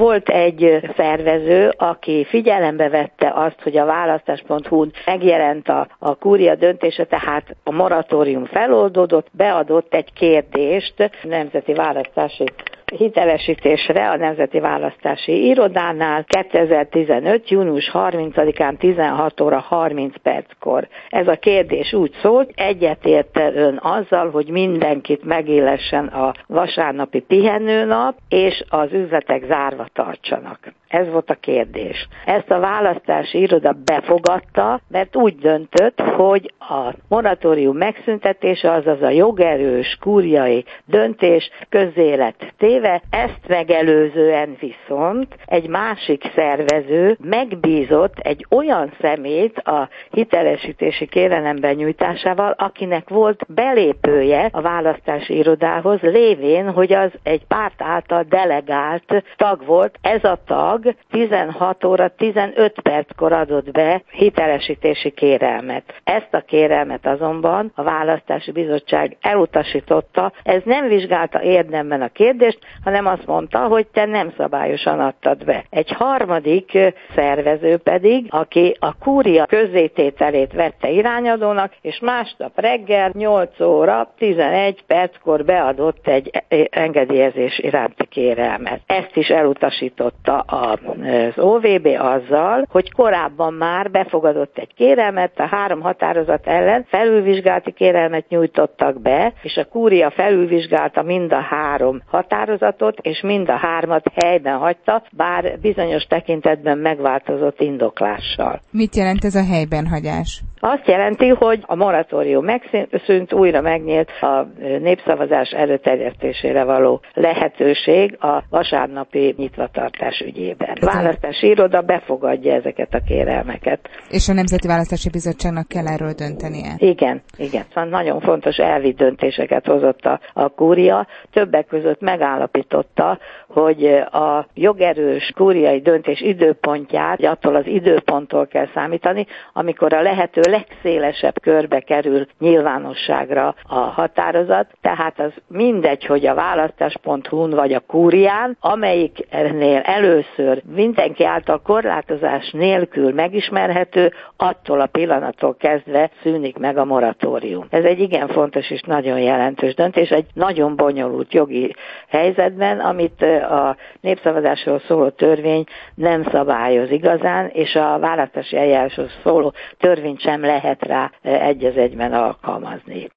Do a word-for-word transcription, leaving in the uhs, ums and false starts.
volt egy szervező, aki figyelembe vette azt, hogy a választás pont hu-n megjelent a, a kúria döntése, tehát a moratórium feloldódott, beadott egy kérdést Nemzeti Választási hitelesítésre a Nemzeti Választási Irodánál kétezer-tizenöt. június harmincadikán tizenhat óra harminc perckor. Ez a kérdés úgy szólt: egyetért ön azzal, hogy mindenkit megillessen a vasárnapi pihenőnap, és az üzletek zárva tartsanak? Ez volt a kérdés. Ezt a választási iroda befogadta, mert úgy döntött, hogy a moratórium megszüntetése, azaz a jogerős kúriai döntés közzé lett téve. Ezt megelőzően viszont egy másik szervező megbízott egy olyan szemét a hitelesítési kérelem benyújtásával, akinek volt belépője a választási irodához, lévén, hogy az egy párt által delegált tag volt. Ez a tag tizenhat óra tizenöt perckor adott be hitelesítési kérelmet. Ezt a kérelmet azonban a választási bizottság elutasította. Ez nem vizsgálta érdemben a kérdést, hanem azt mondta, hogy te nem szabályosan adtad be. Egy harmadik szervező pedig, aki a kúria közzétételét vette irányadónak, és másnap reggel nyolc óra tizenegy perckor beadott egy engedélyezés iránti kérelmet. Ezt is elutasította az o vé bé azzal, hogy korábban már befogadott egy kérelmet, a három határozat ellen felülvizsgálati kérelmet nyújtottak be, és a kúria felülvizsgálta mind a három határozatot, és mind a hármat helyben hagyta, bár bizonyos tekintetben megváltozott indoklással. Mit jelent ez a helyben hagyás? Azt jelenti, hogy a moratórium megszűnt, újra megnyílt a népszavazás előterjesztésére való lehetőség a vasárnapi nyitvatartás ügyében. A választási iroda befogadja ezeket a kérelmeket. És a Nemzeti Választási Bizottságnak kell erről döntenie? Igen, igen. Szóval nagyon fontos elvi döntéseket hozott a, a kúria. Többek között megállapította, hogy a jogerős kúriai döntés időpontját attól az időponttól kell számítani, amikor a lehető legszélesebb körbe kerül nyilvánosságra a határozat, tehát az mindegy, hogy a választás pont hu-n vagy a kúrián, amelyiknél először mindenki által korlátozás nélkül megismerhető, attól a pillanattól kezdve szűnik meg a moratórium. Ez egy igen fontos és nagyon jelentős döntés, egy nagyon bonyolult jogi helyzetben, amit a népszavazásról szóló törvény nem szabályoz igazán, és a választási eljárásról szóló törvény sem lehet rá egy az egyben alkalmazni.